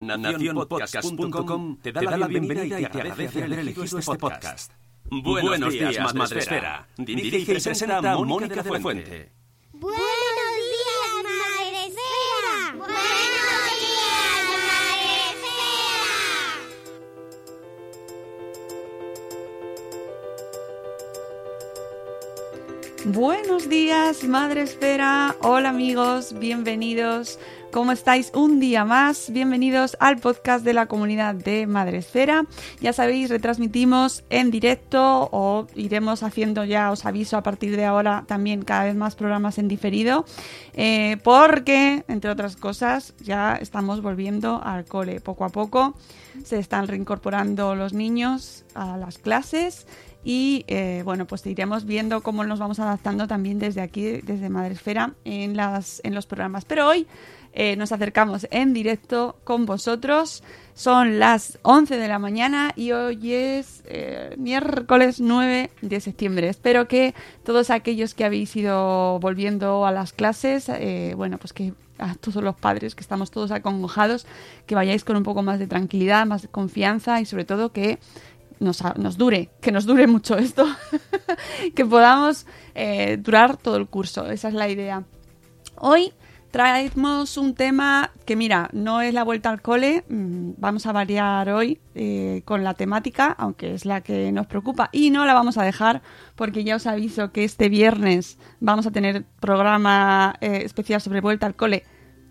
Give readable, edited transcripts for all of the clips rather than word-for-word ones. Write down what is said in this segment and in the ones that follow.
Nacionpodcast.com te da la bienvenida y te agradece haber elegido este podcast. Buenos días, Madresfera. Dirige y presenta Mónica de la Fuente. ¡Buenos días, Madresfera! ¡Buenos días, Madresfera! Buenos días, Madresfera. Hola amigos, bienvenidos. ¿Cómo estáis? Un día más. Bienvenidos al podcast de la comunidad de Madresfera. Ya sabéis, retransmitimos en directo o iremos haciendo, ya os aviso, a partir de ahora también cada vez más programas en diferido, porque, entre otras cosas, ya estamos volviendo al cole. Poco a poco se están reincorporando los niños a las clases. Y bueno, pues iremos viendo cómo nos vamos adaptando también desde aquí, desde Madresfera, en los programas. Pero hoy nos acercamos en directo con vosotros. Son las 11 de la mañana y hoy es miércoles 9 de septiembre. Espero que todos aquellos que habéis ido volviendo a las clases, bueno, pues que a todos los padres que estamos todos acongojados, que vayáis con un poco más de tranquilidad, más de confianza y sobre todo que nos dure mucho esto, que podamos durar todo el curso. Esa es la idea. Hoy traemos un tema que, mira, no es la vuelta al cole. Vamos a variar hoy con la temática, aunque es la que nos preocupa, y no la vamos a dejar porque ya os aviso que este viernes vamos a tener programa especial sobre vuelta al cole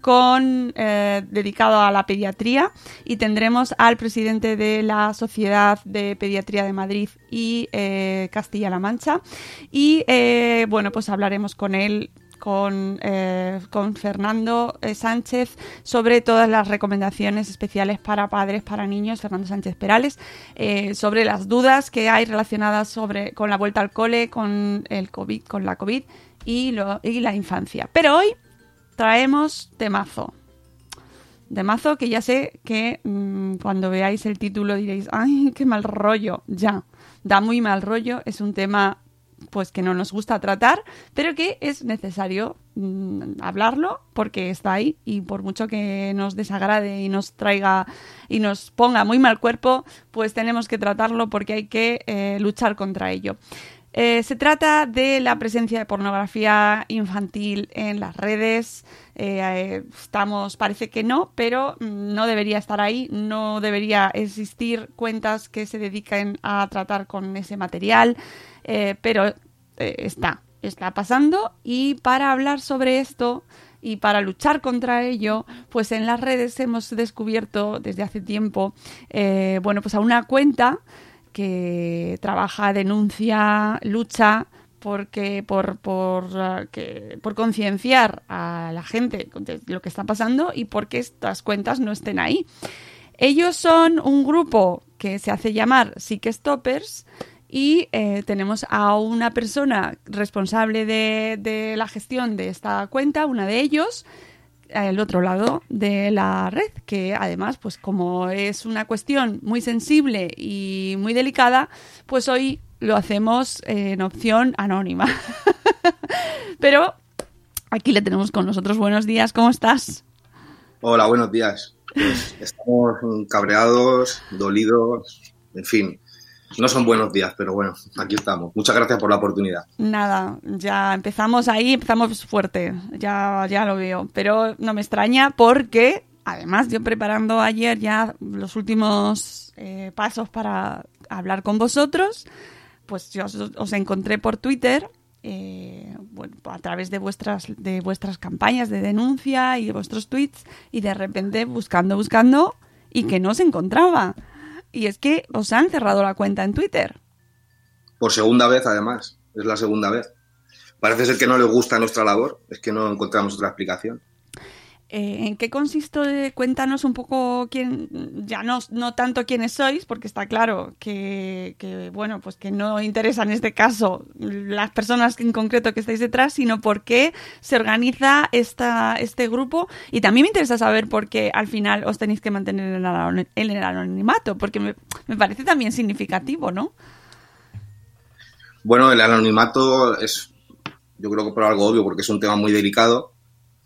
dedicado a la pediatría, y tendremos al presidente de la Sociedad de Pediatría de Madrid y Castilla-La Mancha, y bueno, pues hablaremos con él, con Fernando Sánchez, sobre todas las recomendaciones especiales para padres, para niños, Fernando Sánchez Perales, sobre las dudas que hay relacionadas con la vuelta al cole, con el COVID, con la COVID y la infancia. Pero hoy traemos temazo que ya sé que cuando veáis el título diréis, ¡ay, qué mal rollo! Ya, da muy mal rollo, es un tema pues que no nos gusta tratar, pero que es necesario hablarlo porque está ahí, y por mucho que nos desagrade y nos traiga y nos ponga muy mal cuerpo, pues tenemos que tratarlo porque hay que luchar contra ello. Se trata de la presencia de pornografía infantil en las redes. Parece que no, pero no debería estar ahí, no debería existir cuentas que se dediquen a tratar con ese material, pero está pasando, y para hablar sobre esto y para luchar contra ello, pues en las redes hemos descubierto desde hace tiempo, bueno, pues a una cuenta que trabaja, denuncia, lucha por concienciar a la gente de lo que está pasando y porque estas cuentas no estén ahí. Ellos son un grupo que se hace llamar Psique-Stoppers, y tenemos a una persona responsable de la gestión de esta cuenta, una de ellos, al otro lado de la red, que además, pues como es una cuestión muy sensible y muy delicada, pues hoy lo hacemos en opción anónima. Pero aquí le tenemos con nosotros. Buenos días, ¿cómo estás? Hola, buenos días. Pues estamos cabreados, dolidos, en fin. No son buenos días, pero bueno, aquí estamos. Muchas gracias por la oportunidad. Nada, ya empezamos fuerte, ya lo veo. Pero no me extraña porque, además, yo preparando ayer ya los últimos pasos para hablar con vosotros, pues yo os encontré por Twitter, bueno, a través de vuestras campañas de denuncia y de vuestros tweets, y de repente buscando, y que no se encontraba. Y es que os han cerrado la cuenta en Twitter. Por segunda vez, además. Es la segunda vez. Parece ser que no les gusta nuestra labor. Es que no encontramos otra explicación. ¿En qué consiste? Cuéntanos un poco ya no tanto quiénes sois, porque está claro que bueno, pues que no interesa en este caso las personas en concreto que estáis detrás, sino por qué se organiza este grupo. Y también me interesa saber por qué al final os tenéis que mantener en el anonimato, porque me parece también significativo, ¿no? Bueno, el anonimato es, yo creo que por algo obvio, porque es un tema muy delicado.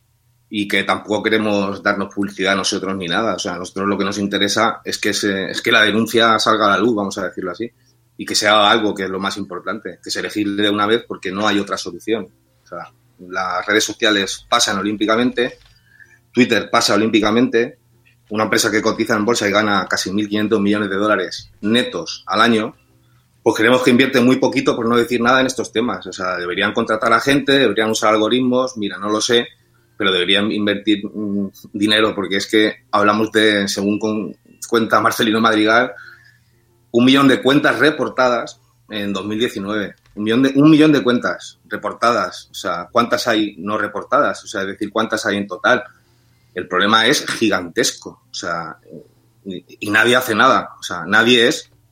y que tampoco queremos darnos publicidad a nosotros ni nada. O sea, a nosotros lo que nos interesa es que la denuncia salga a la luz, vamos a decirlo así, y que se haga algo, que es lo más importante, que se legisle de una vez porque no hay otra solución. O sea, las redes sociales pasan olímpicamente, Twitter pasa olímpicamente, una empresa que cotiza en bolsa y gana casi 1.500 millones de dólares netos al año, pues creemos que invierte muy poquito, por no decir nada, en estos temas. O sea, deberían contratar a gente, deberían usar algoritmos, mira, no lo sé, pero deberían invertir dinero, porque es que hablamos de, según cuenta Marcelino Madrigal, 1 millón de cuentas reportadas en 2019. 1 millón de cuentas reportadas. O sea, ¿cuántas hay no reportadas? O sea, es decir, ¿cuántas hay en total? El problema es gigantesco. O sea, y nadie hace nada. O sea, nadie.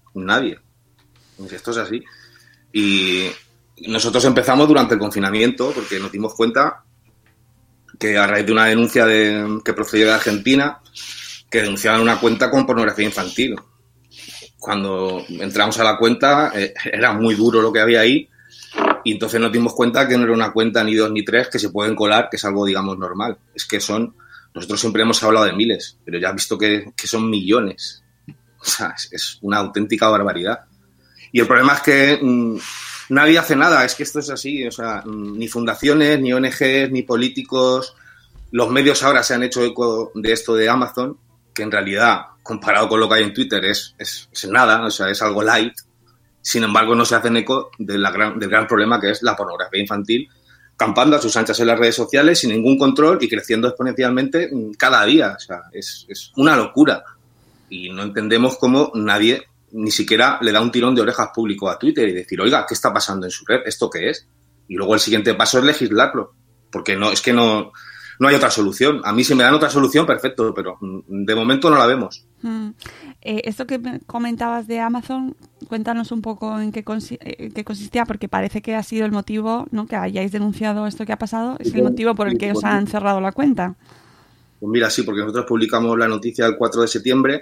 Esto es así. Y nosotros empezamos durante el confinamiento porque nos dimos cuenta que a raíz de una denuncia que procedió de Argentina, que denunciaban una cuenta con pornografía infantil. Cuando entramos a la cuenta era muy duro lo que había ahí y entonces nos dimos cuenta que no era una cuenta ni 2 ni 3 que se pueden colar, que es algo, digamos, normal. Es que nosotros siempre hemos hablado de miles, pero ya has visto que son millones. O sea, es una auténtica barbaridad. Y el problema es que nadie hace nada, es que esto es así, o sea, ni fundaciones, ni ONGs, ni políticos. Los medios ahora se han hecho eco de esto de Amazon, que en realidad, comparado con lo que hay en Twitter, es nada, o sea, es algo light. Sin embargo, no se hacen eco del gran problema que es la pornografía infantil, campando a sus anchas en las redes sociales sin ningún control y creciendo exponencialmente cada día. O sea, es una locura. Y no entendemos cómo nadie ni siquiera le da un tirón de orejas público a Twitter y decir, oiga, ¿qué está pasando en su red? ¿Esto qué es? Y luego el siguiente paso es legislarlo, porque no hay otra solución. A mí si me dan otra solución, perfecto, pero de momento no la vemos. Esto que comentabas de Amazon, cuéntanos un poco en qué consistía, porque parece que ha sido el motivo, ¿no?, que hayáis denunciado esto que ha pasado, es el motivo por el que os han cerrado la cuenta. Pues mira, sí, porque nosotros publicamos la noticia el 4 de septiembre.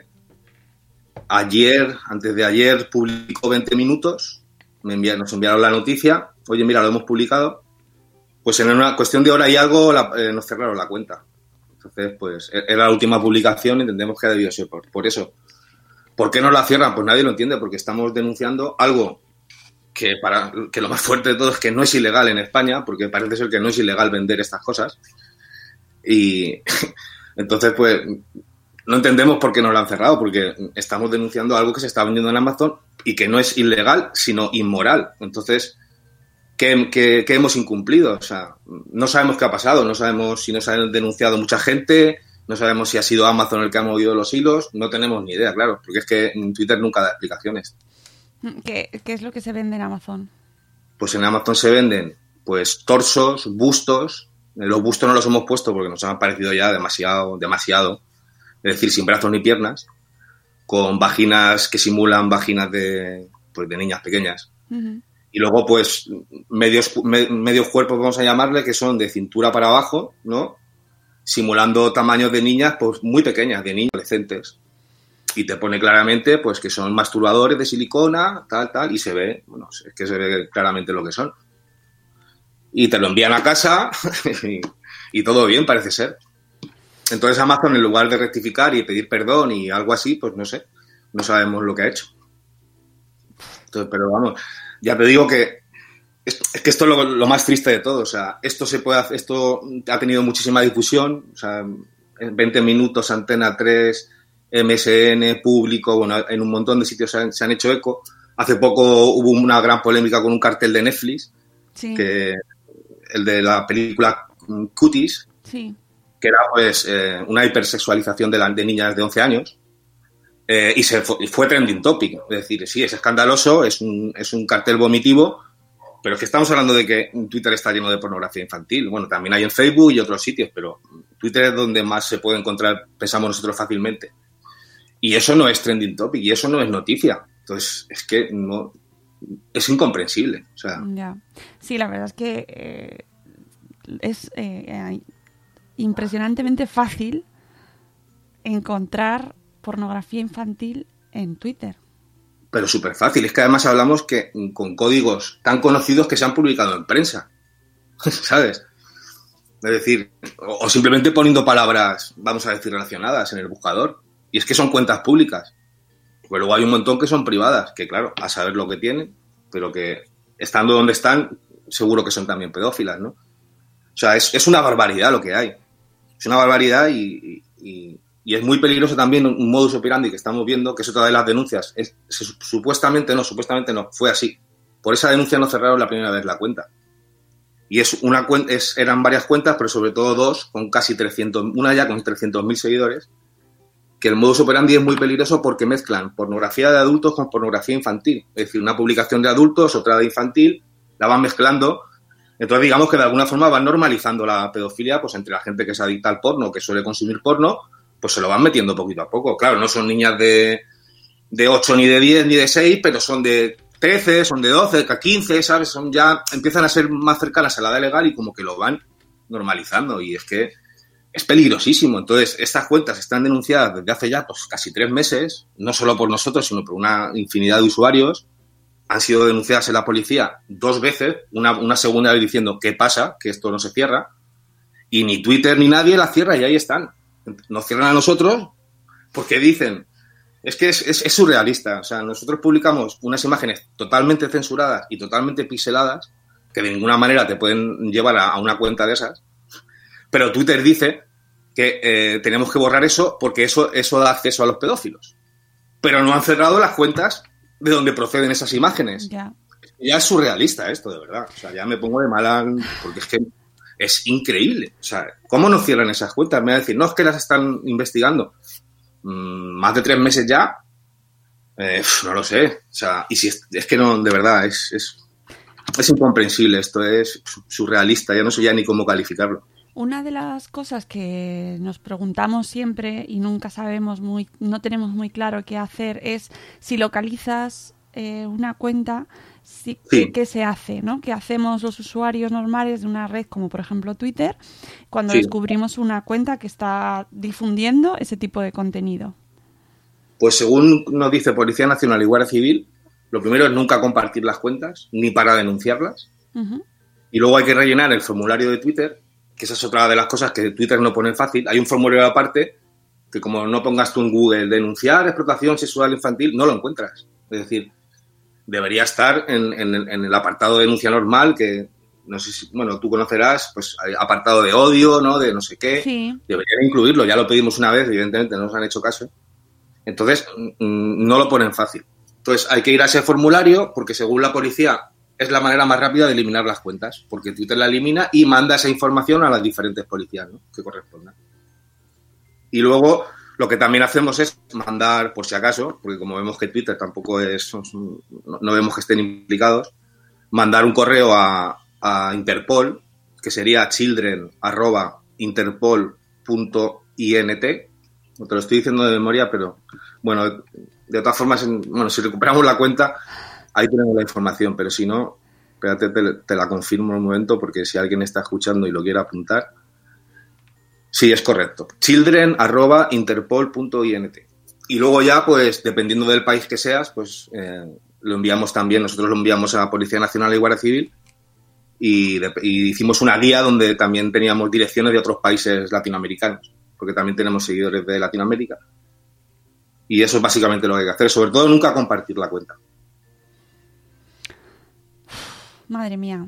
Antes de ayer, publicó 20 minutos, nos enviaron la noticia, oye, mira, lo hemos publicado, pues en una cuestión de hora y algo nos cerraron la cuenta. Entonces, pues, era la última publicación, entendemos que ha debido ser por eso. ¿Por qué no la cierran? Pues nadie lo entiende, porque estamos denunciando algo que lo más fuerte de todo es que no es ilegal en España, porque parece ser que no es ilegal vender estas cosas. Y entonces, pues, no entendemos por qué nos lo han cerrado, porque estamos denunciando algo que se está vendiendo en Amazon y que no es ilegal, sino inmoral. Entonces, ¿qué hemos incumplido? O sea, no sabemos qué ha pasado, no sabemos si nos han denunciado mucha gente, no sabemos si ha sido Amazon el que ha movido los hilos, no tenemos ni idea, claro, porque es que en Twitter nunca da explicaciones. ¿Qué es lo que se vende en Amazon? Pues en Amazon se venden, pues, torsos, bustos. Los bustos no los hemos puesto porque nos han parecido ya demasiado. Es decir, sin brazos ni piernas, con vaginas que simulan vaginas de niñas pequeñas. Uh-huh. Y luego, pues, medios cuerpos, vamos a llamarle, que son de cintura para abajo, ¿no? Simulando tamaños de niñas, pues, muy pequeñas, de niños adolescentes. Y te pone claramente, pues, que son masturbadores de silicona, tal, y se ve, bueno, es que se ve claramente lo que son. Y te lo envían a casa y todo bien, parece ser. Entonces Amazon, en lugar de rectificar y pedir perdón y algo así, pues no sé, no sabemos lo que ha hecho. Entonces, pero vamos, ya te digo que es que esto es lo más triste de todo. O sea, esto ha tenido muchísima difusión. O sea, en 20 minutos, Antena 3, MSN, Público, bueno, en un montón de sitios se han hecho eco. Hace poco hubo una gran polémica con un cartel de Netflix, sí, que el de la película Cuties, sí, que era, pues, una hipersexualización de niñas de 11 años, y fue trending topic. Es decir, sí, es escandaloso, es un cartel vomitivo, pero es que estamos hablando de que Twitter está lleno de pornografía infantil. Bueno, también hay en Facebook y otros sitios, pero Twitter es donde más se puede encontrar, pensamos nosotros, fácilmente. Y eso no es trending topic, y eso no es noticia. Entonces, es que no... Es incomprensible. O sea. Ya. Sí, la verdad es que es impresionantemente fácil encontrar pornografía infantil en Twitter. Pero súper fácil. Es que además hablamos que con códigos tan conocidos que se han publicado en prensa. ¿Sabes? Es decir, o simplemente poniendo palabras, vamos a decir, relacionadas en el buscador. Y es que son cuentas públicas. Pues luego hay un montón que son privadas, que claro, a saber lo que tienen, pero que estando donde están, seguro que son también pedófilas, ¿no? O sea, es una barbaridad lo que hay. Es una barbaridad y es muy peligroso también un modus operandi que estamos viendo, que es otra de las denuncias. Supuestamente no, fue así. Por esa denuncia no cerraron la primera vez la cuenta. Y eran varias cuentas, pero sobre todo dos, con casi 300, una ya con 300.000 seguidores, que el modus operandi es muy peligroso porque mezclan pornografía de adultos con pornografía infantil. Es decir, una publicación de adultos, otra de infantil, la van mezclando. Entonces, digamos que de alguna forma van normalizando la pedofilia, pues entre la gente que es adicta al porno, que suele consumir porno, pues se lo van metiendo poquito a poco. Claro, no son niñas de 8, ni de 10, ni de 6, pero son de 13, son de 12, 15, ¿sabes? Empiezan a ser más cercanas a la edad legal y como que lo van normalizando. Y es que es peligrosísimo. Entonces, estas cuentas están denunciadas desde hace ya pues casi 3 meses, no solo por nosotros, sino por una infinidad de usuarios. Han sido denunciadas en la policía 2 veces, una segunda vez diciendo ¿qué pasa? Que esto no se cierra. Y ni Twitter ni nadie la cierra y ahí están. Nos cierran a nosotros porque dicen... Es que es surrealista. O sea, nosotros publicamos unas imágenes totalmente censuradas y totalmente pixeladas que de ninguna manera te pueden llevar a una cuenta de esas. Pero Twitter dice que tenemos que borrar eso porque eso da acceso a los pedófilos. Pero no han cerrado las cuentas de donde proceden esas imágenes. Ya es surrealista esto, de verdad. O sea, ya me pongo de mala porque es que es increíble. O sea, ¿cómo no cierran esas cuentas? Me va a decir, no, es que las están investigando. Más de 3 meses ya, no lo sé. O sea, y si es que no, de verdad, es incomprensible. Esto es surrealista. Ya no sé ya ni cómo calificarlo. Una de las cosas que nos preguntamos siempre y nunca sabemos no tenemos muy claro qué hacer es si localizas una cuenta, sí. ¿Qué se hace, ¿no? ¿Qué hacemos los usuarios normales de una red como por ejemplo Twitter cuando descubrimos una cuenta que está difundiendo ese tipo de contenido? Pues según nos dice Policía Nacional y Guardia Civil, lo primero es nunca compartir las cuentas ni para denunciarlas. Uh-huh. Y luego hay que rellenar el formulario de Twitter, que esa es otra de las cosas que Twitter no pone fácil. Hay un formulario aparte que como no pongas tú en Google denunciar explotación sexual infantil, no lo encuentras. Es decir, debería estar en el apartado de denuncia normal, que no sé si, bueno, tú conocerás, pues hay apartado de odio, ¿no? De no sé qué. Sí. Deberían incluirlo. Ya lo pedimos una vez, evidentemente no nos han hecho caso. Entonces, no lo ponen fácil. Entonces, hay que ir a ese formulario porque según la policía es la manera más rápida de eliminar las cuentas, porque Twitter la elimina y manda esa información a las diferentes policías, ¿no? Que correspondan. Y luego, lo que también hacemos es mandar, por si acaso, porque como vemos que Twitter tampoco no vemos que estén implicados, mandar un correo a Interpol, que sería children@interpol.int. No te lo estoy diciendo de memoria, pero bueno, de todas formas, si recuperamos la cuenta, ahí tenemos la información, pero si no, espérate, te la confirmo en un momento, porque si alguien está escuchando y lo quiere apuntar, sí, es correcto. children@interpol.int. Y luego ya, pues, dependiendo del país que seas, pues, lo enviamos también, nosotros lo enviamos a la Policía Nacional y Guardia Civil y hicimos una guía donde también teníamos direcciones de otros países latinoamericanos, porque también tenemos seguidores de Latinoamérica. Y eso es básicamente lo que hay que hacer, sobre todo nunca compartir la cuenta. Madre mía.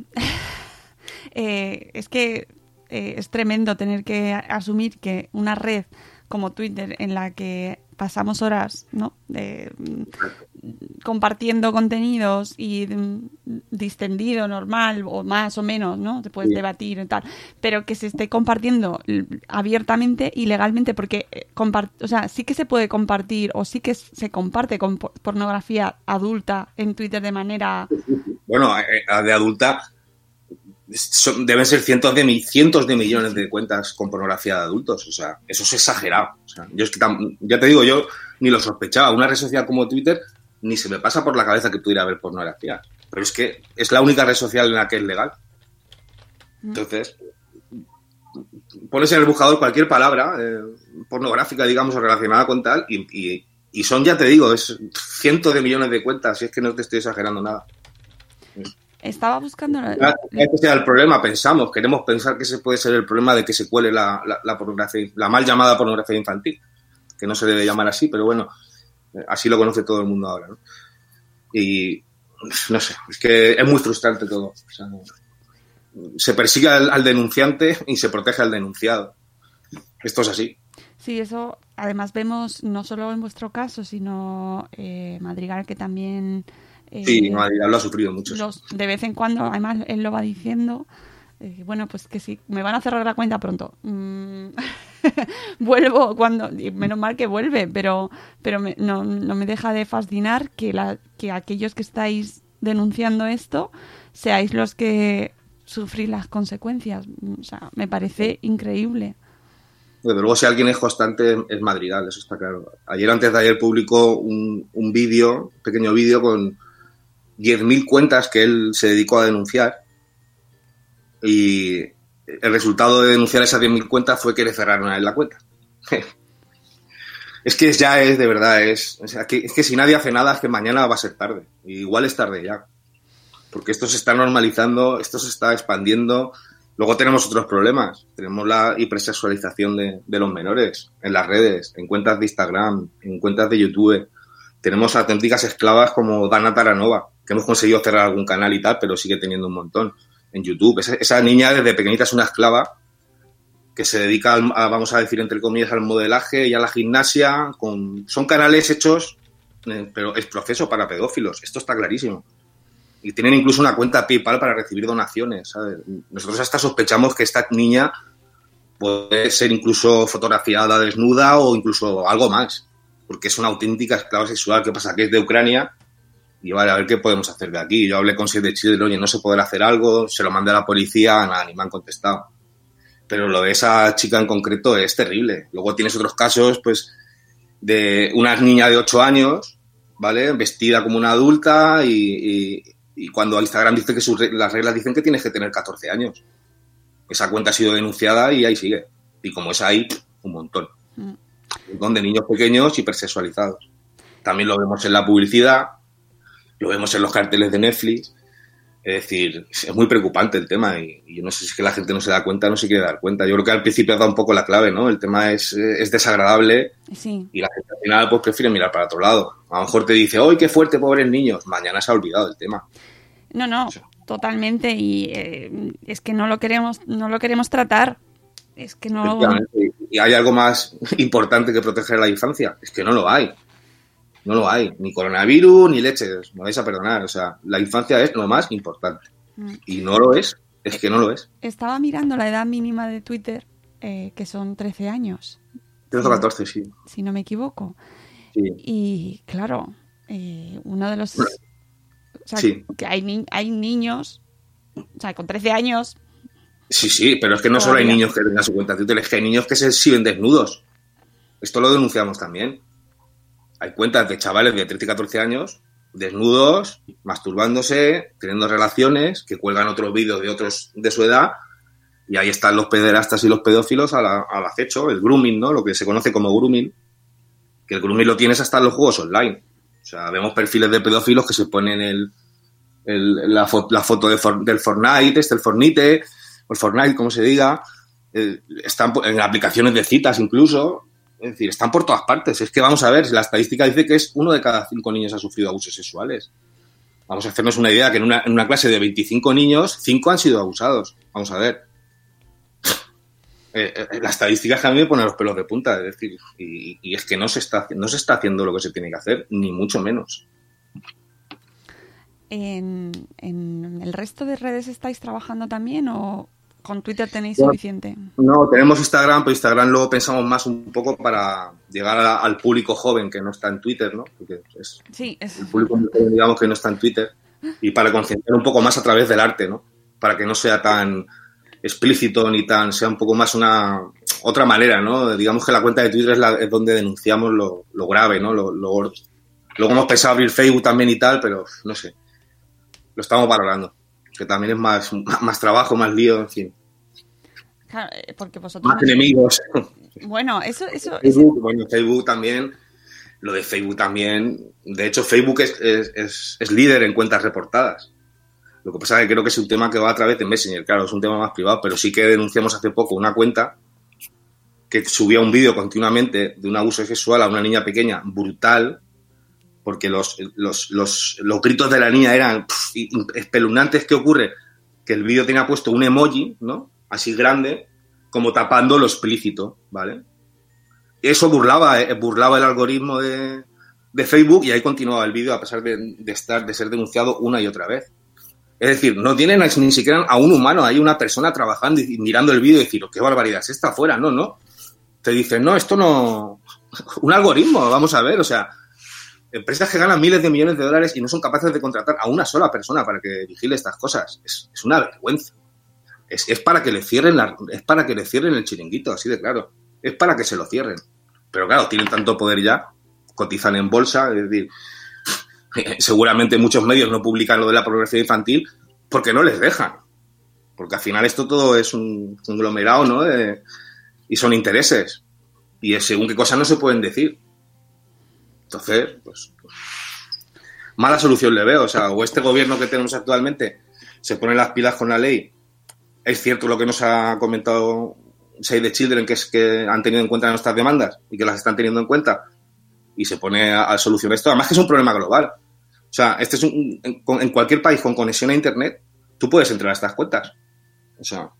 Es que es tremendo tener que asumir que una red como Twitter, en la que pasamos horas, ¿no? Compartiendo contenidos y distendido, normal, o más o menos, ¿no? Te puedes debatir y tal, pero que se esté compartiendo abiertamente y legalmente, porque sí que se puede compartir o sí que se comparte con pornografía adulta en Twitter de manera... Bueno, de adulta deben ser cientos de millones de cuentas con pornografía de adultos. O sea, eso es exagerado. O sea, yo es que ya te digo, yo ni lo sospechaba. Una red social como Twitter ni se me pasa por la cabeza que pudiera haber pornografía. Pero es que es la única red social en la que es legal. Entonces, pones en el buscador cualquier palabra pornográfica, digamos, o relacionada con tal, y son, ya te digo, es cientos de millones de cuentas, y es que no te estoy exagerando nada. Estaba buscando... Este sea el problema, queremos pensar que ese puede ser el problema de que se cuele la pornografía, la mal llamada pornografía infantil, que no se debe llamar así, pero bueno, así lo conoce todo el mundo ahora, ¿no? Y no sé, es que es muy frustrante todo. O sea, se persigue al denunciante y se protege al denunciado. Esto es así. Sí, eso además vemos no solo en vuestro caso, sino Madrigal, que también... sí, Madrigal lo ha sufrido mucho. De vez en cuando, además, él lo va diciendo. Bueno, pues que sí, me van a cerrar la cuenta pronto. Vuelvo cuando... Menos mal que vuelve, pero no me deja de fascinar que aquellos que estáis denunciando esto seáis los que sufrís las consecuencias. O sea, me parece increíble. Desde luego, si alguien es constante, es Madrigal, eso está claro. Antes de ayer publicó un vídeo, un pequeño vídeo con 10.000 cuentas que él se dedicó a denunciar, y el resultado de denunciar esas 10.000 cuentas fue que le cerraron a él la cuenta. Es que ya es, de verdad, es que si nadie hace nada es que mañana va a ser tarde. Y igual es tarde ya. Porque esto se está normalizando, esto se está expandiendo. Luego tenemos otros problemas. Tenemos la hipersexualización de los menores en las redes, en cuentas de Instagram, en cuentas de YouTube. Tenemos auténticas esclavas como Dana Taranova, que hemos conseguido cerrar algún canal y tal, pero sigue teniendo un montón en YouTube. Esa niña desde pequeñita es una esclava que se dedica, vamos a decir, entre comillas, al modelaje y a la gimnasia. Son canales hechos, pero es proceso para pedófilos. Esto está clarísimo. Y tienen incluso una cuenta PayPal para recibir donaciones, ¿sabes? Nosotros hasta sospechamos que esta niña puede ser incluso fotografiada desnuda o incluso algo más, porque es una auténtica esclava sexual. ¿Qué pasa? Que es de Ucrania y vale, a ver qué podemos hacer de aquí. Yo hablé con Save the Children, oye, no se puede hacer algo, se lo mandé a la policía, nada, ni me han contestado. Pero lo de esa chica en concreto es terrible. Luego tienes otros casos, pues, de una niña de 8 años, ¿vale? Vestida como una adulta y cuando Instagram dice que las reglas dicen que tienes que tener 14 años. Esa cuenta ha sido denunciada y ahí sigue. Y como es ahí, un montón. Un montón de niños pequeños hipersexualizados. También lo vemos en la publicidad, lo vemos en los carteles de Netflix. Es decir, es muy preocupante el tema y yo no sé si es que la gente no se da cuenta, no se quiere dar cuenta. Yo creo que al principio da un poco la clave, ¿no? El tema es desagradable, sí, y la gente al final pues prefiere mirar para otro lado. A lo mejor te dice, ¡ay, qué fuerte, pobres niños! Mañana se ha olvidado el tema. No, totalmente, y es que no lo queremos tratar. Es que no... ¿Y hay algo más importante que proteger a la infancia? Es que no lo hay. No lo hay, ni coronavirus, ni leches, me vais a perdonar. O sea, la infancia es lo más importante. Y no lo es que no lo es. Estaba mirando la edad mínima de Twitter, que son 13 años. 13 o 14, sí. Si no me equivoco. Sí. Y claro, uno de los... O sea, sí, que hay niños, o sea, con 13 años... Sí, pero es que no solo hay niños que tengan su cuenta de Twitter, es que hay niños que se exhiben desnudos. Esto lo denunciamos también. Hay cuentas de chavales de 13 y 14 años, desnudos, masturbándose, teniendo relaciones, que cuelgan otros vídeos de otros de su edad, y ahí están los pederastas y los pedófilos al acecho, el grooming, ¿no? Lo que se conoce como grooming, que el grooming lo tienes hasta en los juegos online. O sea, vemos perfiles de pedófilos que se ponen la foto del Fortnite, el Fortnite, o el Fortnite, como se diga, están en aplicaciones de citas incluso. Es decir, están por todas partes. Es que vamos a ver, la estadística dice que 1 de cada 5 niños ha sufrido abusos sexuales. Vamos a hacernos una idea, que en una clase de 25 niños, 5 han sido abusados. Vamos a ver. La estadística es que a mí me pone los pelos de punta. Es decir, y es que no se está haciendo lo que se tiene que hacer, ni mucho menos. ¿En el resto de redes estáis trabajando también o...? ¿Con Twitter tenéis suficiente? No, tenemos Instagram, pero Instagram luego pensamos más un poco para llegar al público joven que no está en Twitter, ¿no? Porque es el público joven, digamos, que no está en Twitter, y para concentrar un poco más a través del arte, ¿no? Para que no sea tan explícito ni sea un poco más otra manera, ¿no? Digamos que la cuenta de Twitter es donde denunciamos lo grave, ¿no? Lo gordo. Luego hemos pensado abrir Facebook también y tal, pero no sé. Lo estamos valorando. Que también es más trabajo, más lío, en fin. Claro, porque vosotros... Más enemigos. Bueno, eso... Facebook también. Lo de Facebook también... De hecho, Facebook es líder en cuentas reportadas. Lo que pasa es que creo que es un tema que va a través de Messenger, claro, es un tema más privado, pero sí que denunciamos hace poco una cuenta que subía un vídeo continuamente de un abuso sexual a una niña pequeña, brutal, porque los gritos de la niña eran espeluznantes. ¿Qué ocurre? Que el vídeo tenía puesto un emoji, ¿no? Así grande, como tapando lo explícito, ¿vale? Eso burlaba el algoritmo de Facebook, y ahí continuaba el vídeo a pesar de ser denunciado una y otra vez. Es decir, no tienen ni siquiera a un humano, hay una persona trabajando y mirando el vídeo y decir, qué barbaridad es esta afuera, no. Te dicen, no, esto no... Un algoritmo, vamos a ver, o sea, empresas que ganan miles de millones de dólares y no son capaces de contratar a una sola persona para que vigile estas cosas. Es una vergüenza. Es para que le cierren el chiringuito, así de claro. Es para que se lo cierren. Pero claro, tienen tanto poder ya, cotizan en bolsa, es decir, seguramente muchos medios no publican lo de la pornografía infantil porque no les dejan. Porque al final esto todo es un conglomerado, ¿no? Y son intereses. Y según qué cosas no se pueden decir. Entonces, pues mala solución le veo. O sea, o este gobierno que tenemos actualmente se pone las pilas con la ley. Es cierto lo que nos ha comentado Save the Children, que es que han tenido en cuenta nuestras demandas y que las están teniendo en cuenta, y se pone a solucionar esto. Además que es un problema global. O sea, en cualquier país con conexión a Internet, tú puedes entrar a estas cuentas. O sea,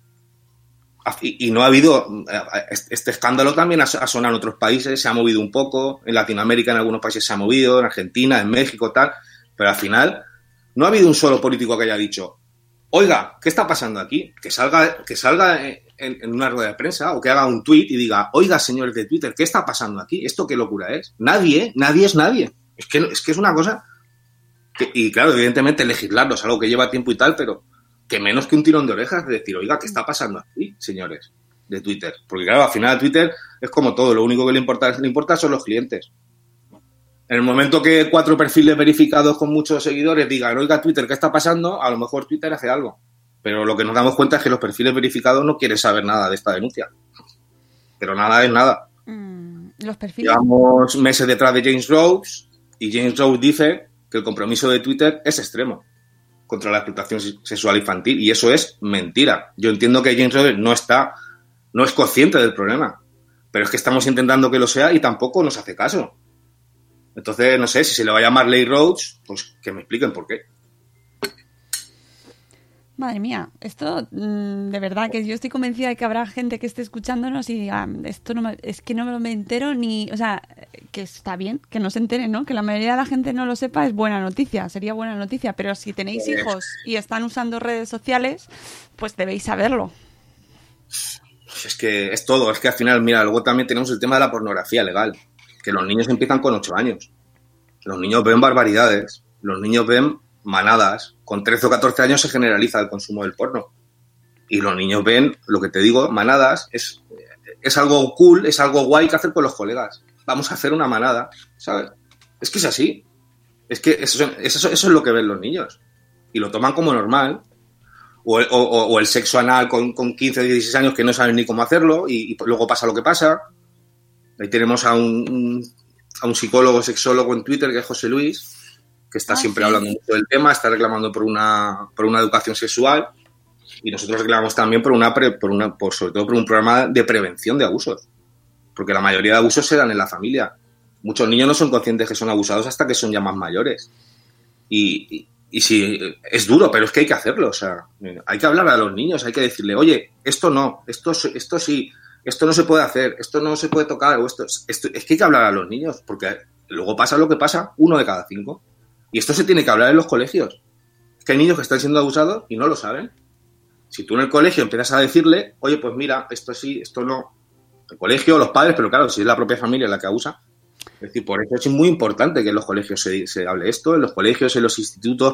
y no ha habido... Este escándalo también ha sonado en otros países, se ha movido un poco, en Latinoamérica en algunos países se ha movido, en Argentina, en México, tal, pero al final no ha habido un solo político que haya dicho, oiga, ¿qué está pasando aquí? Que salga en una rueda de prensa o que haga un tuit y diga, oiga, señores de Twitter, ¿qué está pasando aquí? ¿Esto qué locura es? Nadie es nadie. Es que es una cosa... y claro, evidentemente legislarlo es algo que lleva tiempo y tal, pero que menos que un tirón de orejas de decir, oiga, ¿qué está pasando aquí, señores de Twitter? Porque claro, al final Twitter es como todo, lo único que le importa son los clientes. En el momento que 4 perfiles verificados con muchos seguidores digan, oiga, Twitter, ¿qué está pasando? A lo mejor Twitter hace algo. Pero lo que nos damos cuenta es que los perfiles verificados no quieren saber nada de esta denuncia. Pero nada es nada. Los perfiles... Llevamos meses detrás de James Rhodes y James Rhodes dice que el compromiso de Twitter es extremo contra la explotación sexual infantil, y eso es mentira. Yo entiendo que James Rhodes no es consciente del problema, pero es que estamos intentando que lo sea y tampoco nos hace caso. Entonces, no sé, si se le va a llamar Ley Rhodes, pues que me expliquen por qué. Madre mía, esto de verdad que yo estoy convencida de que habrá gente que esté escuchándonos y diga, esto es que no me entero ni... O sea, que está bien, que no se entere, ¿no? Que la mayoría de la gente no lo sepa es buena noticia, sería buena noticia, pero si tenéis hijos y están usando redes sociales, pues debéis saberlo. Es que es todo, es que al final, mira, luego también tenemos el tema de la pornografía legal, que los niños empiezan con 8 años. Los niños ven barbaridades, los niños ven manadas. Con 13 o 14 años se generaliza el consumo del porno. Y los niños ven, lo que te digo, manadas, es algo cool, es algo guay que hacer con los colegas. Vamos a hacer una manada, ¿sabes? Es que es así. Es que eso es lo que ven los niños. Y lo toman como normal. O el sexo anal con 15 o 16 años que no saben ni cómo hacerlo y luego pasa lo que pasa. Ahí tenemos a un psicólogo, sexólogo en Twitter, que es José Luis, que está siempre hablando mucho del tema, está reclamando por una educación sexual, y nosotros reclamamos también sobre todo por un programa de prevención de abusos, porque la mayoría de abusos se dan en la familia. Muchos niños no son conscientes que son abusados hasta que son ya más mayores. Y sí, es duro, pero es que hay que hacerlo. O sea, hay que hablar a los niños, hay que decirle, oye, esto no, esto sí, esto no se puede hacer, esto no se puede tocar, esto es que hay que hablar a los niños, porque luego pasa lo que pasa, 1 de cada 5. Y esto se tiene que hablar en los colegios. Es que hay niños que están siendo abusados y no lo saben. Si tú en el colegio empiezas a decirle, oye, pues mira, esto sí, esto no. El colegio, los padres, pero claro, si es la propia familia la que abusa. Es decir, por eso es muy importante que en los colegios se hable esto, en los colegios, en los institutos,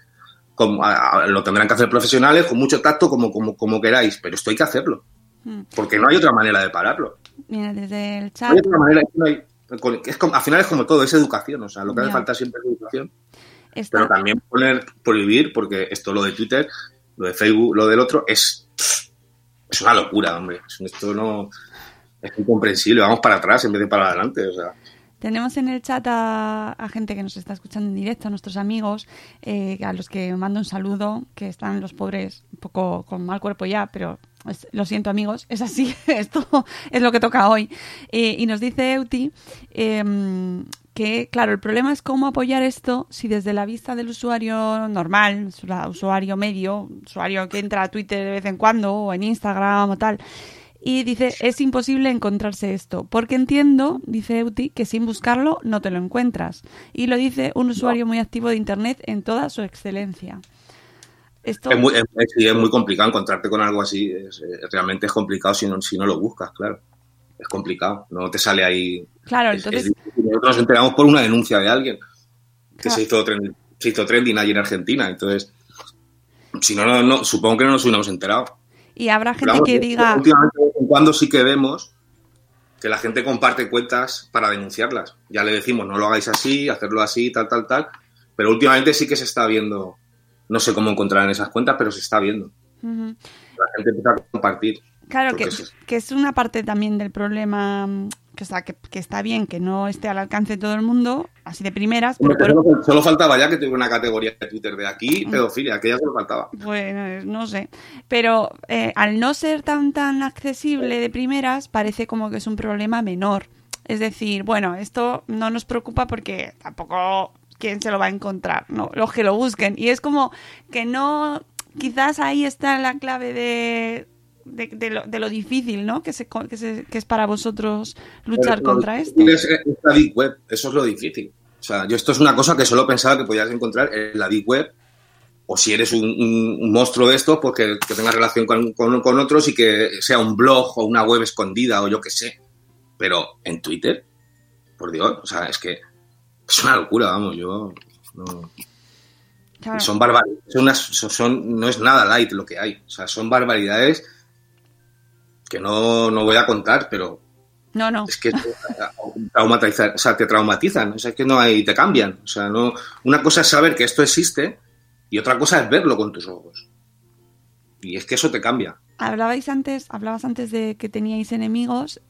lo tendrán que hacer profesionales con mucho tacto, como queráis, pero esto hay que hacerlo. Porque no hay otra manera de pararlo. Mira, desde el chat... No hay otra manera, al final es como todo, es educación, o sea, lo que hace falta siempre es educación. Pero también prohibir, porque esto, lo de Twitter, lo de Facebook, lo del otro, es una locura, hombre. Esto no es incomprensible, vamos para atrás en vez de para adelante, o sea. Tenemos en el chat a gente que nos está escuchando en directo, a nuestros amigos, a los que mando un saludo, que están los pobres un poco con mal cuerpo ya, pero lo siento, amigos, es así, esto es lo que toca hoy. Y nos dice Euti que, claro, el problema es cómo apoyar esto si desde la vista del usuario normal, usuario medio, usuario que entra a Twitter de vez en cuando o en Instagram o tal. Y dice, es imposible encontrarse esto, porque entiendo, dice Euti, que sin buscarlo no te lo encuentras. Y lo dice un usuario muy activo de Internet en toda su excelencia. Esto... Es muy complicado encontrarte con algo así. Realmente es complicado si no lo buscas, claro. Es complicado, no te sale ahí. Claro, entonces... Nosotros nos enteramos por una denuncia de alguien que se hizo trending allí en Argentina. Entonces, si no, supongo que no nos hubiéramos enterado. Y habrá gente que diga... Últimamente, de vez en cuando sí que vemos que la gente comparte cuentas para denunciarlas. Ya le decimos, no lo hagáis así, hacerlo así, tal. Pero últimamente sí que se está viendo, no sé cómo encontrar en esas cuentas, pero se está viendo. Uh-huh. La gente empieza a compartir. Claro, que es una parte también del problema, que está bien que no esté al alcance de todo el mundo, así de primeras. Pero solo faltaba ya que tuviera una categoría de Twitter de aquí, pedofilia, que ya solo faltaba. Bueno, no sé. Pero al no ser tan accesible de primeras, parece como que es un problema menor. Es decir, bueno, esto no nos preocupa porque tampoco quién se lo va a encontrar, no, los que lo busquen. Y es como que no, quizás ahí está la clave de lo difícil, ¿no? Que es para vosotros luchar contra esto. Es la Deep Web, eso es lo difícil. O sea, yo esto es una cosa que solo pensaba que podías encontrar en la Deep Web, o si eres un monstruo de estos, pues que tengas relación con otros y que sea un blog o una web escondida o yo qué sé. Pero en Twitter, por Dios, o sea, es que es una locura, vamos, yo... No... Claro. Son barbaridades, no es nada light lo que hay. O sea, son barbaridades que no voy a contar, pero no. Es que te traumatizan, o sea, es que no hay, te cambian. O sea, no, una cosa es saber que esto existe y otra cosa es verlo con tus ojos. Y es que eso te cambia. Hablabas antes de que teníais enemigos,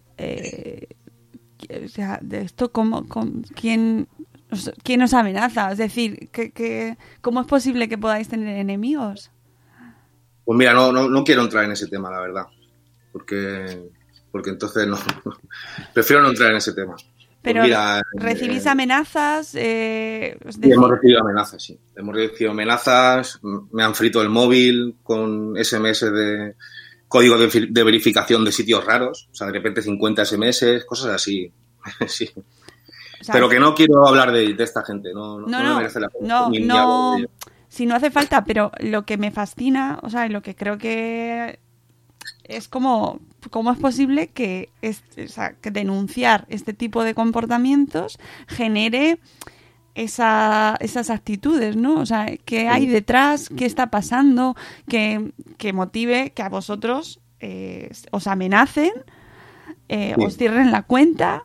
o sea, de esto, ¿quién os amenaza? Es decir, ¿cómo es posible que podáis tener enemigos? Pues mira, no quiero entrar en ese tema, la verdad. Porque entonces no prefiero no entrar en ese tema. Pero pues mira, ¿recibís amenazas? Sí, hemos recibido amenazas, sí. Hemos recibido amenazas, me han frito el móvil con SMS de código de verificación de sitios raros, o sea, de repente 50 SMS, cosas así. Sí. O sea, pero que no quiero hablar de esta gente, no me merece la pena. No, si no hace falta, pero lo que me fascina, o sea, lo que creo que es cómo es posible que denunciar este tipo de comportamientos genere esas actitudes, ¿no? O sea, ¿qué hay detrás? ¿Qué está pasando? Que motive que a vosotros os amenacen, os cierren la cuenta.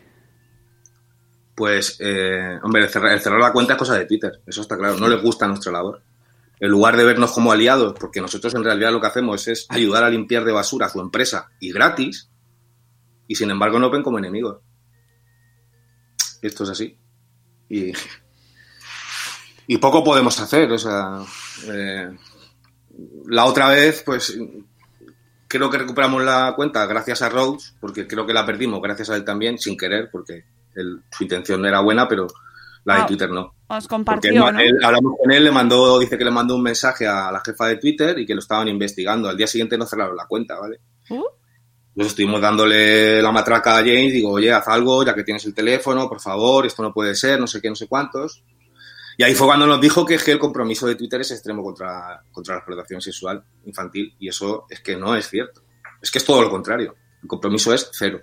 Pues, hombre, el cerrar la cuenta es cosa de Twitter, eso está claro. No les gusta nuestra labor. En lugar de vernos como aliados, porque nosotros en realidad lo que hacemos es ayudar a limpiar de basura a su empresa y gratis, y sin embargo nos ven como enemigos. Esto es así. Y poco podemos hacer, o sea... la otra vez, pues, creo que recuperamos la cuenta gracias a Rhodes, porque creo que la perdimos gracias a él también, sin querer, porque su intención era buena, pero la de Twitter no. Os compartió, ¿no? Hablamos con él, dice que le mandó un mensaje a la jefa de Twitter y que lo estaban investigando. Al día siguiente no cerraron la cuenta, ¿vale? Nos estuvimos dándole la matraca a James, digo, oye, haz algo, ya que tienes el teléfono, por favor, esto no puede ser, no sé qué, no sé cuántos. Y ahí fue cuando nos dijo que el compromiso de Twitter es extremo contra la explotación sexual infantil, y eso es que no es cierto. Es que es todo lo contrario. El compromiso es cero.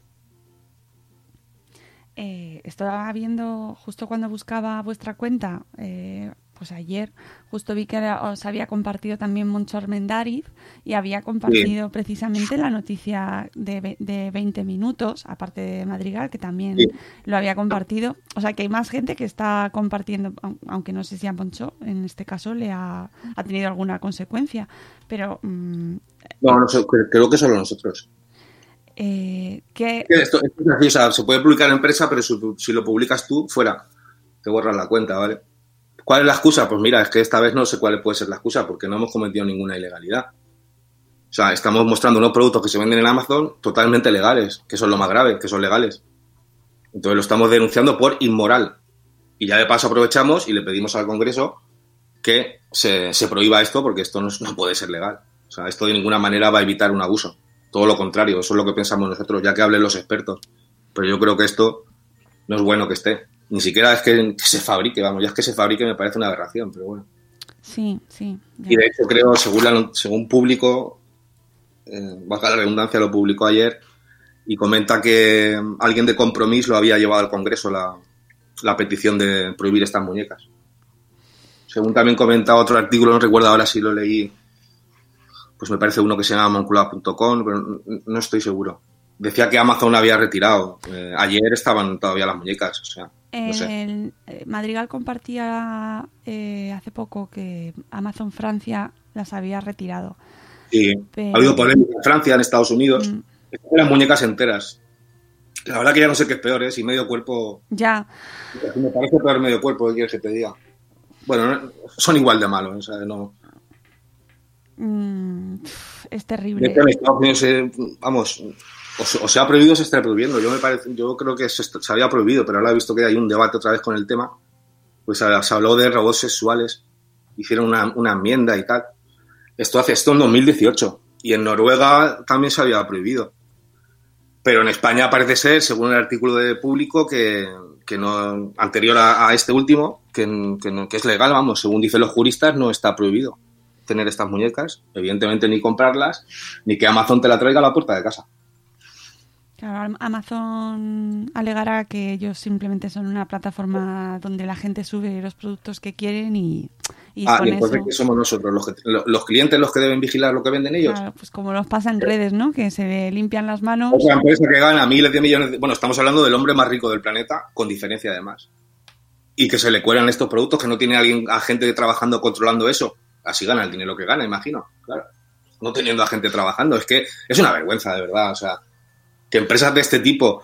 Estaba viendo justo cuando buscaba vuestra cuenta, pues ayer, justo vi que os había compartido también Moncho Armendáriz y había compartido precisamente la noticia de 20 minutos, aparte de Madrigal, que también lo había compartido. O sea que hay más gente que está compartiendo, aunque no sé si a Moncho en este caso le ha tenido alguna consecuencia, pero... No sé, creo que solo nosotros. Esto es así, o sea, se puede publicar en empresa, pero si lo publicas tú, fuera, te borras la cuenta, ¿vale? ¿Cuál es la excusa? Pues mira, es que esta vez no sé cuál puede ser la excusa, porque no hemos cometido ninguna ilegalidad. O sea, estamos mostrando unos productos que se venden en Amazon totalmente legales, que son lo más grave, que son legales. Entonces lo estamos denunciando por inmoral. Y ya de paso aprovechamos y le pedimos al Congreso que se prohíba esto, porque esto no puede ser legal. O sea, esto de ninguna manera va a evitar un abuso. Todo lo contrario, eso es lo que pensamos nosotros, ya que hablen los expertos. Pero yo creo que esto no es bueno que esté. Ni siquiera es que se fabrique, vamos, ya es que se fabrique me parece una aberración, pero bueno. Sí. Ya. Y de hecho creo, según Público, baja la redundancia, lo publicó ayer, y comenta que alguien de Compromís lo había llevado al Congreso la petición de prohibir estas muñecas. Según también comenta otro artículo, no recuerdo ahora si lo leí, pues me parece uno que se llama moncloa.com, pero no estoy seguro. Decía que Amazon había retirado. Ayer estaban todavía las muñecas, o sea, no sé. Madrigal compartía hace poco que Amazon Francia las había retirado. Sí, ha habido polémica en Francia, en Estados Unidos. Eran muñecas enteras. La verdad que ya no sé qué es peor, ¿eh? Si medio cuerpo... Ya. Me parece peor medio cuerpo, ¿qué quieres que te diga? Bueno, son igual de malos, o sea, no... Es terrible. De hecho, en Estados Unidos, vamos, o se ha prohibido o se está prohibiendo. Yo creo que se había prohibido, pero ahora he visto que hay un debate otra vez con el tema. Pues se habló de robots sexuales, hicieron una enmienda y tal. Esto en 2018. Y en Noruega también se había prohibido. Pero en España parece ser, según el artículo de Público, que no, anterior a este último, que es legal, vamos, según dicen los juristas, no está prohibido tener estas muñecas, evidentemente ni comprarlas, ni que Amazon te la traiga a la puerta de casa. Claro, Amazon alegará que ellos simplemente son una plataforma donde la gente sube los productos que quieren y con entonces eso... ¿qué somos nosotros? ¿Los clientes los que deben vigilar lo que venden ellos? Claro, pues como nos pasa en redes, ¿no? Que se limpian las manos. Otra empresa que gana miles de millones... Bueno, estamos hablando del hombre más rico del planeta, con diferencia además. Y que se le cuelan estos productos, que no tiene a gente trabajando controlando eso. Así gana el dinero que gana, imagino. Claro. No teniendo a gente trabajando. Es que es una vergüenza, de verdad. O sea, que empresas de este tipo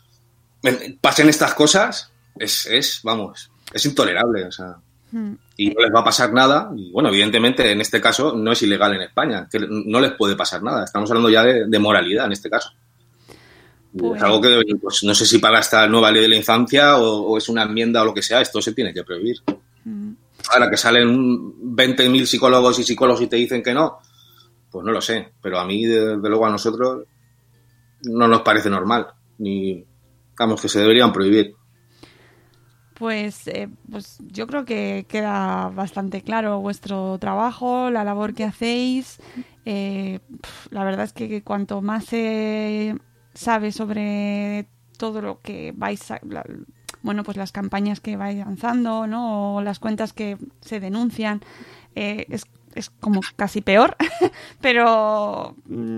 pasen estas cosas es intolerable. O sea, y no les va a pasar nada. Y bueno, evidentemente, en este caso no es ilegal en España. Que no les puede pasar nada. Estamos hablando ya de moralidad en este caso. Pues... Es algo que, pues, no sé si para esta nueva ley de la infancia o es una enmienda o lo que sea, esto se tiene que prohibir. Ahora que salen 20.000 psicólogos y te dicen que no, pues no lo sé. Pero a mí, desde luego, a nosotros no nos parece normal. Ni, vamos, que se deberían prohibir. Pues yo creo que queda bastante claro vuestro trabajo, la labor que hacéis. La verdad es que cuanto más se sabe sobre todo lo que vais a... pues las campañas que vais lanzando, ¿no? O las cuentas que se denuncian, es como casi peor, pero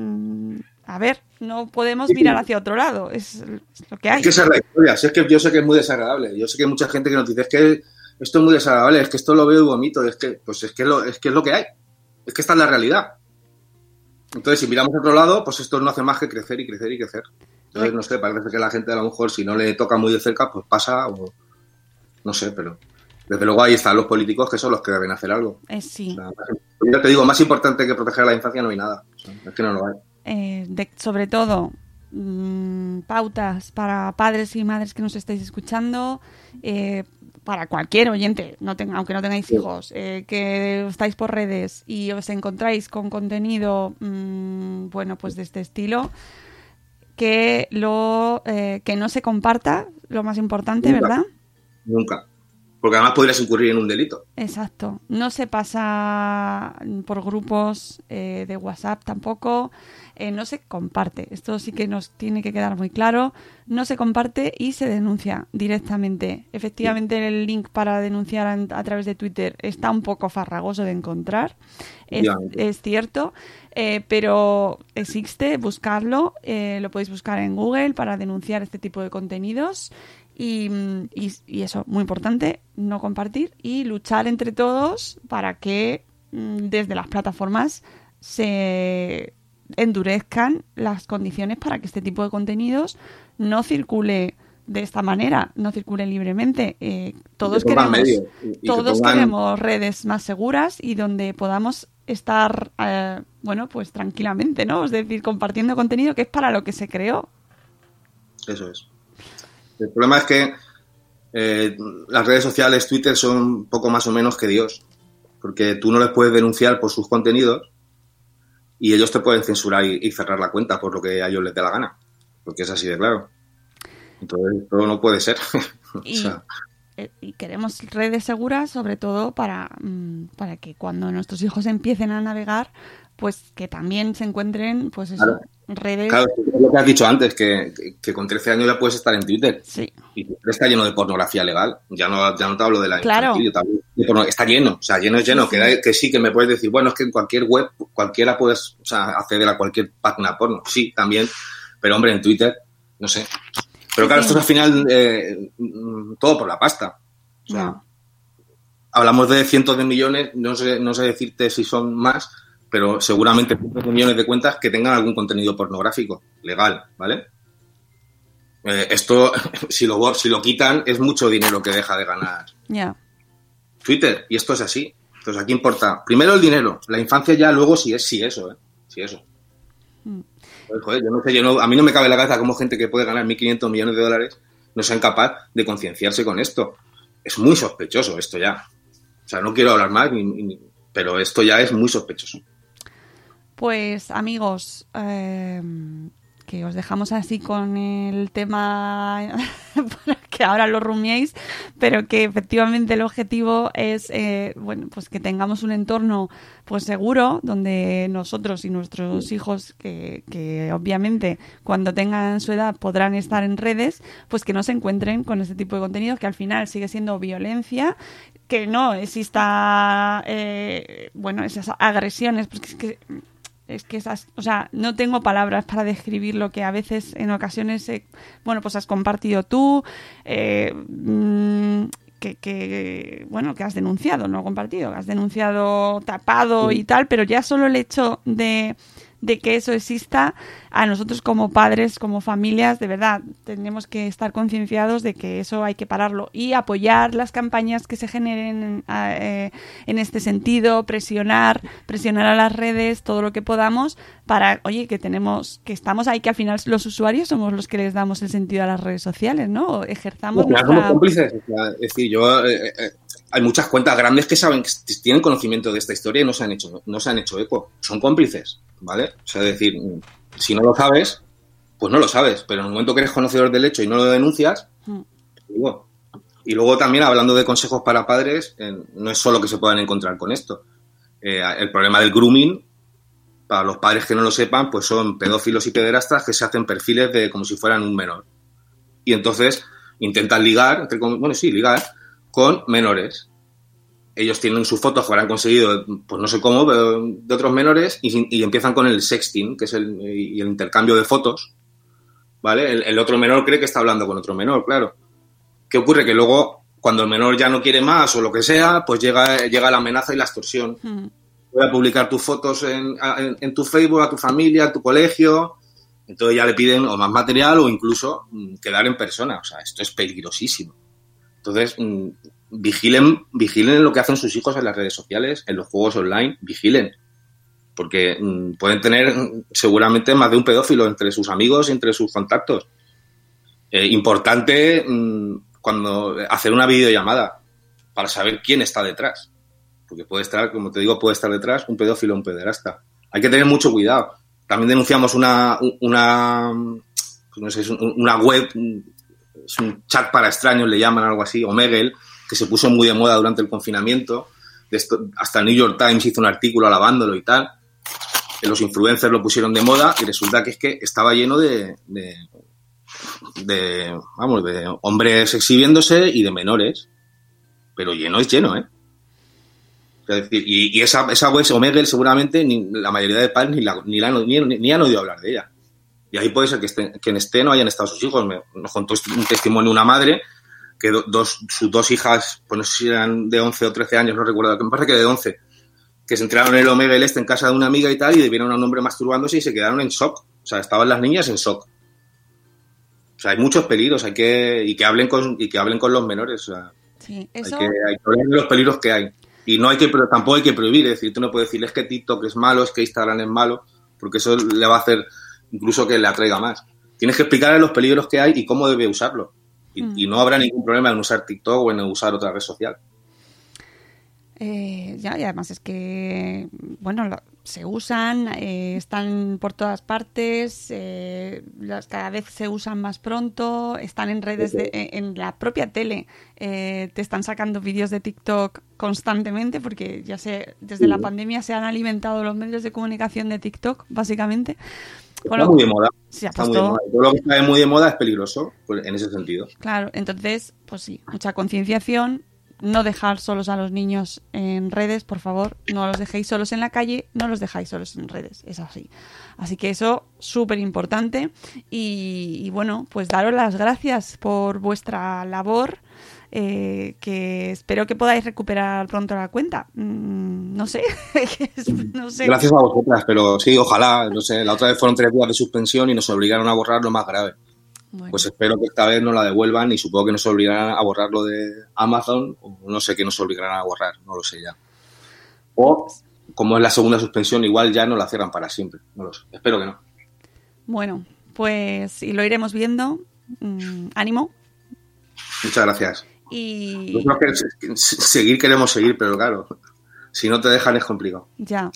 a ver, no podemos mirar hacia otro lado, es lo que hay. Es que esa es la historia, es que yo sé que es muy desagradable, yo sé que hay mucha gente que nos dice, es que esto es muy desagradable, es que esto lo veo y vomito, es que es lo que hay, es que esta es la realidad. Entonces, si miramos a otro lado, pues esto no hace más que crecer y crecer y crecer. Entonces, no sé, parece que la gente a lo mejor si no le toca muy de cerca, pues pasa o no sé, pero desde luego ahí están los políticos que son los que deben hacer algo. Sí. O sea, yo te digo, más importante que proteger a la infancia no hay nada. O sea, es que no lo hay. Sobre todo, pautas para padres y madres que nos estáis escuchando, para cualquier oyente, aunque no tengáis hijos, que estáis por redes y os encontráis con contenido, pues de este estilo, que no se comparta, lo más importante, Nunca. ¿verdad? Nunca. Porque además podrías incurrir en un delito. Exacto. No se pasa por grupos de WhatsApp tampoco. No se comparte. Esto sí que nos tiene que quedar muy claro. No se comparte y se denuncia directamente. Efectivamente, el link para denunciar a través de Twitter está un poco farragoso de encontrar. Es cierto. Pero existe. Buscarlo. Lo podéis buscar en Google para denunciar este tipo de contenidos. Y eso, muy importante, no compartir y luchar entre todos para que desde las plataformas se endurezcan las condiciones para que este tipo de contenidos no circule de esta manera, no circule libremente. Todos queremos redes más seguras y donde podamos estar, pues tranquilamente, ¿no? Es decir, compartiendo contenido que es para lo que se creó. Eso es. El problema es que las redes sociales, Twitter, son poco más o menos que Dios, porque tú no les puedes denunciar por sus contenidos y ellos te pueden censurar y cerrar la cuenta por lo que a ellos les dé la gana, porque es así de claro. Entonces, esto no puede ser. Y queremos redes seguras, sobre todo para que cuando nuestros hijos empiecen a navegar, pues que también se encuentren, pues eso, claro, redes... Claro, es lo que has dicho antes, que con 13 años ya puedes estar en Twitter. Sí. Y Twitter está lleno de pornografía legal. Ya no te hablo de la claro. infantil, está lleno, o sea, lleno. Sí. Que sí, que me puedes decir, bueno, es que en cualquier web, cualquiera puedes, o sea, acceder a cualquier página porno. Sí, también, pero hombre, en Twitter, no sé... Pero claro, esto es al final todo por la pasta. O sea, hablamos de cientos de millones, no sé decirte si son más, pero seguramente cientos de millones de cuentas que tengan algún contenido pornográfico legal, ¿vale? Esto, si lo quitan, es mucho dinero que deja de ganar Twitter. Y esto es así. Entonces, aquí importa primero el dinero, la infancia ya, luego si eso. Joder, yo no sé, a mí no me cabe en la cabeza cómo gente que puede ganar 1.500 millones de dólares no sean capaz de concienciarse con esto. Es muy sospechoso esto ya. O sea, no quiero hablar más, pero esto ya es muy sospechoso. Pues, amigos, que os dejamos así con el tema para que ahora lo rumiéis, pero que efectivamente el objetivo es pues que tengamos un entorno pues seguro, donde nosotros y nuestros hijos, que obviamente cuando tengan su edad podrán estar en redes, pues que no se encuentren con este tipo de contenidos, que al final sigue siendo violencia, que no exista esas agresiones, porque es que esas, o sea, no tengo palabras para describir lo que a veces, en ocasiones, pues has compartido tú, que has denunciado, no compartido, que has denunciado tapado y tal, pero ya solo el hecho de que eso exista, a nosotros como padres, como familias, de verdad, tenemos que estar concienciados de que eso hay que pararlo y apoyar las campañas que se generen en este sentido, presionar a las redes, todo lo que podamos, para, oye, que estamos ahí, que al final los usuarios somos los que les damos el sentido a las redes sociales, ¿no? Ejerzamos somos cómplices. Es decir, hay muchas cuentas grandes que saben, que tienen conocimiento de esta historia y no se han hecho eco. Son cómplices, ¿vale? O sea, es decir, si no lo sabes, pues no lo sabes. Pero en el momento que eres conocedor del hecho y no lo denuncias, digo. Y luego también, hablando de consejos para padres, no es solo que se puedan encontrar con esto. El problema del grooming, para los padres que no lo sepan, pues son pedófilos y pederastas que se hacen perfiles de como si fueran un menor. Y entonces intentan ligar con menores. Ellos tienen sus fotos que habrán conseguido, pues no sé cómo, pero de otros menores y empiezan con el sexting, que es el intercambio de fotos, ¿vale? El otro menor cree que está hablando con otro menor, claro. ¿Qué ocurre? Que luego, cuando el menor ya no quiere más o lo que sea, pues llega la amenaza y la extorsión. Voy a publicar tus fotos en tu Facebook, a tu familia, a tu colegio. Entonces ya le piden o más material o incluso quedar en persona. O sea, esto es peligrosísimo. Entonces, vigilen lo que hacen sus hijos en las redes sociales, en los juegos online, vigilen. Porque pueden tener seguramente más de un pedófilo entre sus amigos y entre sus contactos. Importante cuando hacer una videollamada para saber quién está detrás. Porque puede estar, como te digo, puede estar detrás un pedófilo o un pederasta. Hay que tener mucho cuidado. También denunciamos una web, es un chat para extraños, le llaman algo así, Omegle, que se puso muy de moda durante el confinamiento. Hasta el New York Times hizo un artículo alabándolo y tal. Que los influencers lo pusieron de moda y resulta que es que estaba lleno de hombres exhibiéndose y de menores. Pero lleno es lleno, ¿eh? Es decir, y esa web, Omegle, seguramente la mayoría de padres ni han oído hablar de ella. Y ahí puede ser que esté no hayan estado sus hijos. Nos contó un testimonio de una madre que sus dos hijas, pues no sé si eran de 11 o 13 años, no recuerdo, me parece que de 11, que se enteraron en el Omega y el Este en casa de una amiga y tal, y vieron a un hombre masturbándose y se quedaron en shock. O sea, estaban las niñas en shock. O sea, hay muchos peligros, que hablen con los menores. O sea, sí, eso... hay que hablar de los peligros que hay. Y pero tampoco hay que prohibir, es decir, tú no puedes decirles que TikTok es malo, es que Instagram es malo, porque eso le va a hacer incluso que le atraiga más. Tienes que explicarle los peligros que hay y cómo debe usarlo. Y no habrá ningún problema en usar TikTok o en usar otra red social. Y además es que, bueno, se usan, están por todas partes, cada vez se usan más pronto, están en redes, en la propia tele, te están sacando vídeos de TikTok constantemente, porque ya desde la pandemia se han alimentado los medios de comunicación de TikTok, básicamente. Está muy de moda. Está muy de moda. Todo lo que está muy de moda es peligroso, pues, en ese sentido. Claro, entonces, pues sí, mucha concienciación. No dejar solos a los niños en redes, por favor. No los dejéis solos en la calle, no los dejáis solos en redes. Es así. Así que eso, súper importante. Y bueno, pues daros las gracias por vuestra labor. Que espero que podáis recuperar pronto la cuenta. No sé. No sé. Gracias a vosotras, pero sí, ojalá. No sé, la otra vez fueron 3 días de suspensión y nos obligaron a borrar lo más grave. Bueno. Pues espero que esta vez nos la devuelvan y supongo que nos obligarán a borrar lo de Amazon, o no sé qué nos obligarán a borrar, no lo sé ya. O, como es la segunda suspensión, igual ya no la cierran para siempre, no lo sé, espero que no. Bueno, pues y lo iremos viendo. Ánimo. Muchas gracias. Y... Nosotros queremos seguir, pero claro, si no te dejan es complicado. Ya.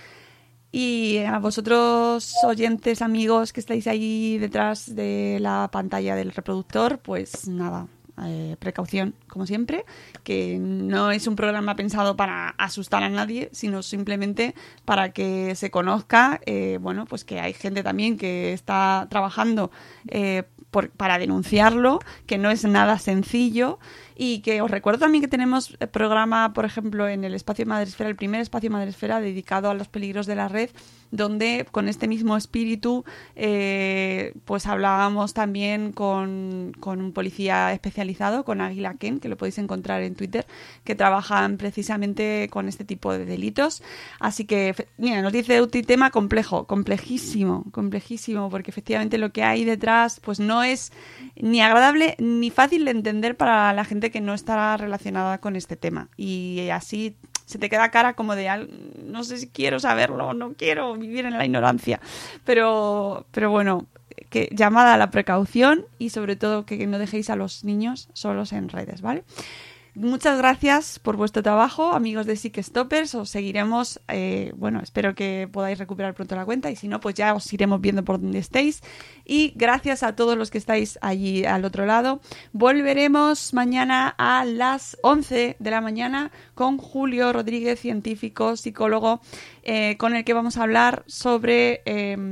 Y a vosotros, oyentes, amigos que estáis ahí detrás de la pantalla del reproductor, pues nada, precaución, como siempre, que no es un programa pensado para asustar a nadie, sino simplemente para que se conozca, bueno, pues que hay gente también que está trabajando para denunciarlo, que no es nada sencillo. Y que os recuerdo también que tenemos programa, por ejemplo, en el Espacio Madresfera, el primer Espacio Madresfera dedicado a los peligros de la red, donde con este mismo espíritu pues hablábamos también con un policía especializado, con Águila Ken, que lo podéis encontrar en Twitter, que trabajan precisamente con este tipo de delitos. Así que, mira, nos dice Uti, tema complejísimo, porque efectivamente lo que hay detrás pues no es ni agradable ni fácil de entender para la gente que no estará relacionada con este tema, y así se te queda cara como de no sé si quiero saberlo, no quiero vivir en la ignorancia, pero bueno, que llamada a la precaución y sobre todo que no dejéis a los niños solos en redes, ¿vale? Muchas gracias por vuestro trabajo, amigos de Sick Stoppers. Os seguiremos, bueno, espero que podáis recuperar pronto la cuenta y si no, pues ya os iremos viendo por donde estéis. Y gracias a todos los que estáis allí al otro lado. Volveremos mañana a las 11 de la mañana con Julio Rodríguez, científico, psicólogo, con el que vamos a hablar sobre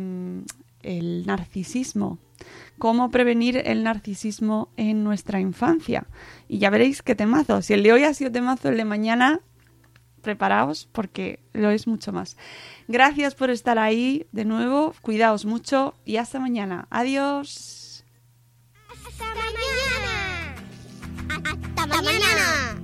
el narcisismo. Cómo prevenir el narcisismo en nuestra infancia. Y ya veréis qué temazo. Si el de hoy ha sido temazo, el de mañana, preparaos porque lo es mucho más. Gracias por estar ahí de nuevo. Cuidaos mucho y hasta mañana. Adiós. Hasta mañana. Hasta mañana.